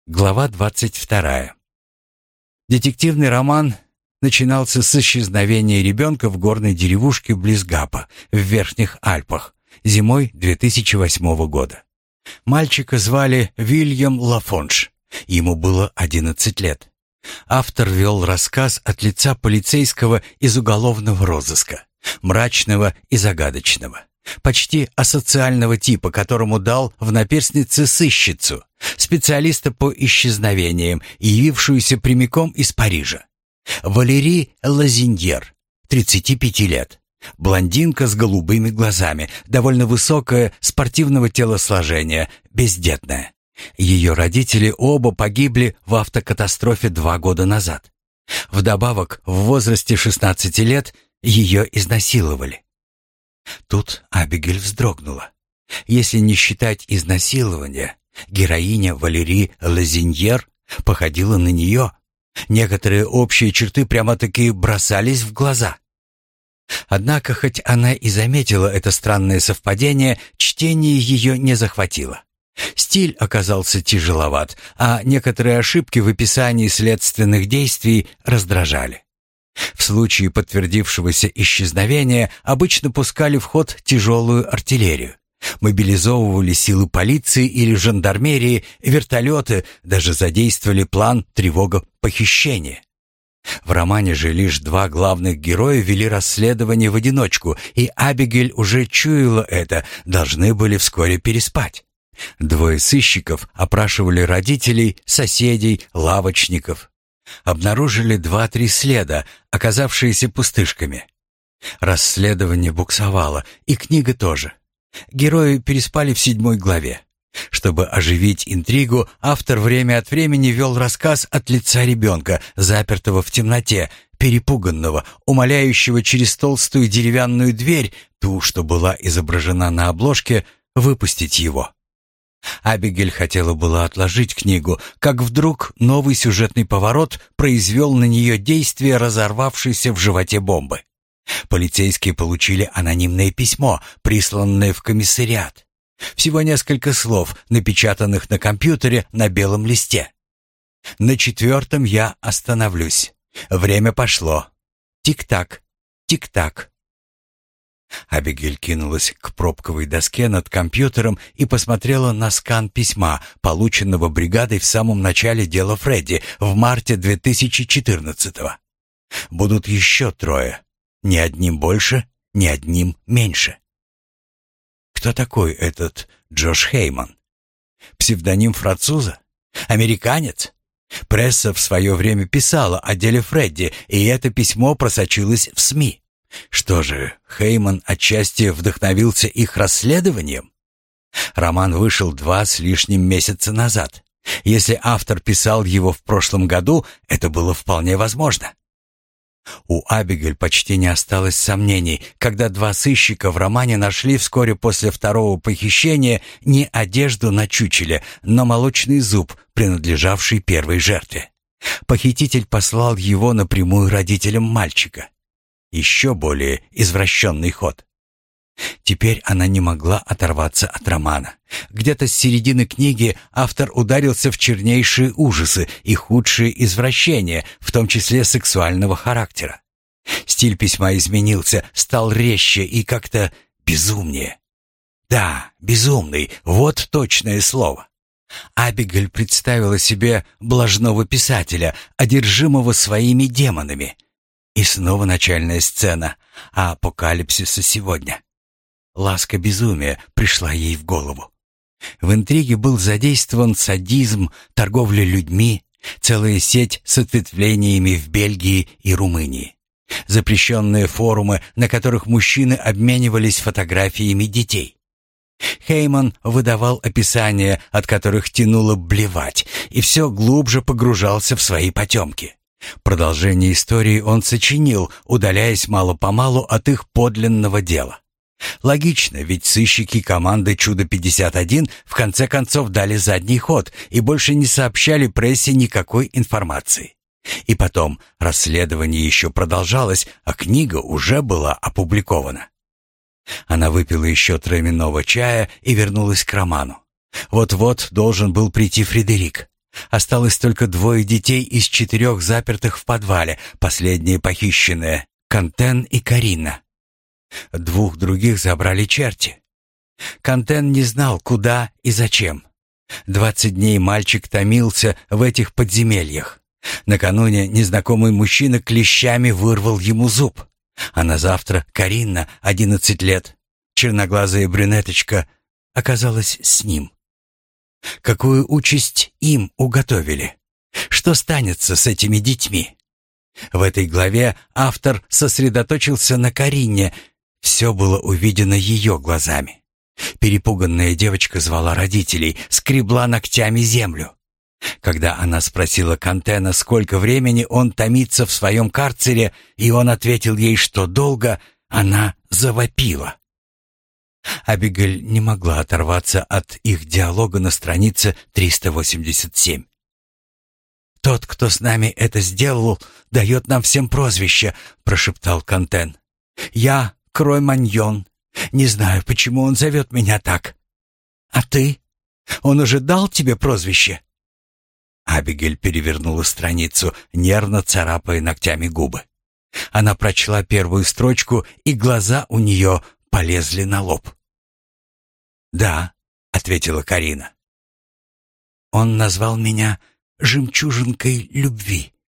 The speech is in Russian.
Глава 22. Детективный роман начинался с исчезновения ребенка в горной деревушке близ Гапа в Верхних Альпах зимой 2008 года. Мальчика звали Вильям Лафонж. Ему было 11 лет. Автор вел рассказ от лица полицейского из уголовного розыска, мрачного и загадочного, почти асоциального типа, которому дал в наперстнице сыщицу, специалиста по исчезновениям, явившуюся прямиком из Парижа. Валери Лазиньер, 35 лет. Блондинка с голубыми глазами, довольно высокая, спортивного телосложения, бездетная. Ее родители оба погибли в автокатастрофе 2 года назад. Вдобавок, в возрасте 16 лет ее изнасиловали. Тут Абигейль вздрогнула. Если не считать изнасилования, героиня Валери Лазиньер походила на нее. Некоторые общие черты прямо-таки бросались в глаза. Однако, хоть она и заметила это странное совпадение, чтение ее не захватило. Стиль оказался тяжеловат, а некоторые ошибки в описании следственных действий раздражали. В случае подтвердившегося исчезновения обычно пускали в ход тяжелую артиллерию. Мобилизовывали силы полиции или жандармерии, вертолеты, даже задействовали план «Тревога похищения». В романе же лишь 2 главных героя вели расследование в одиночку, и Абигейль уже чуяла это, должны были вскоре переспать. 2 сыщиков опрашивали родителей, соседей, лавочников. Обнаружили 2-3 следа, оказавшиеся пустышками. Расследование буксовало, и книга тоже. Герои переспали в 7 главе. Чтобы оживить интригу, автор время от времени вел рассказ от лица ребенка, запертого в темноте, перепуганного, умоляющего через толстую деревянную дверь, ту, что была изображена на обложке, выпустить его. Абигейль хотела было отложить книгу, как вдруг новый сюжетный поворот произвел на нее действие разорвавшейся в животе бомбы. Полицейские получили анонимное письмо, присланное в комиссариат. Всего несколько слов, напечатанных на компьютере на белом листе. На 4-м я остановлюсь. Время пошло. Тик-так, тик-так. Абигейль кинулась к пробковой доске над компьютером и посмотрела на скан письма, полученного бригадой в самом начале дела Фредди в марте 2014-го. Будут еще 3. Ни одним больше, ни одним меньше. Кто такой этот Джош Хейман? Псевдоним француза? Американец? Пресса в свое время писала о деле Фредди, и это письмо просочилось в СМИ. Что же, Хейман отчасти вдохновился их расследованием? Роман вышел 2 с лишним месяца назад. Если автор писал его в прошлом году, это было вполне возможно. У Абигейль почти не осталось сомнений, когда 2 сыщика в романе нашли вскоре после 2-го похищения не одежду на чучеле, но молочный зуб, принадлежавший первой жертве. Похититель послал его напрямую родителям мальчика. Еще более извращенный ход. Теперь она не могла оторваться от романа. Где-то с середины книги автор ударился в чернейшие ужасы и худшие извращения, в том числе сексуального характера. Стиль письма изменился, стал резче и как-то безумнее. Да, безумный, вот точное слово. Абигейль представила себе блажного писателя, одержимого своими демонами. И снова начальная сцена апокалипсиса сегодня. Ласка безумия пришла ей в голову. В интриге был задействован садизм, торговля людьми, целая сеть с ответвлениями в Бельгии и Румынии. Запрещенные форумы, на которых мужчины обменивались фотографиями детей. Хейман выдавал описания, от которых тянуло блевать, и все глубже погружался в свои потемки. Продолжение истории он сочинил, удаляясь мало-помалу от их подлинного дела. Логично, ведь сыщики команды «Чудо-51» в конце концов дали задний ход и больше не сообщали прессе никакой информации. И потом, расследование еще продолжалось, а книга уже была опубликована. Она выпила еще травяного чая и вернулась к роману. Вот-вот должен был прийти Фредерик. Осталось только 2 детей из 4 запертых в подвале, последние похищенные — Кантен и Карина. 2 других забрали черти. Кантен не знал, куда и зачем. 20 дней мальчик томился в этих подземельях. Накануне незнакомый мужчина клещами вырвал ему зуб. А на завтра Карина, 11 лет, черноглазая брюнеточка, оказалась с ним. Какую участь им уготовили? Что станется с этими детьми? В этой главе автор сосредоточился на Карине. Все было увидено ее глазами. Перепуганная девочка звала родителей, скребла ногтями землю. Когда она спросила Кантена, сколько времени он томится в своем карцере, и он ответил ей, что долго, она завопила. Абигейль не могла оторваться от их диалога на странице 387. «Тот, кто с нами это сделал, дает нам всем прозвище», — прошептал Кантен. «Я Крой-Маньон. Не знаю, почему он зовет меня так. А ты? Он уже дал тебе прозвище?» Абигейль перевернула страницу, нервно царапая ногтями губы. Она прочла первую строчку, и глаза у нее полезли на лоб. «Да», — ответила Карина. «Он назвал меня жемчужинкой любви».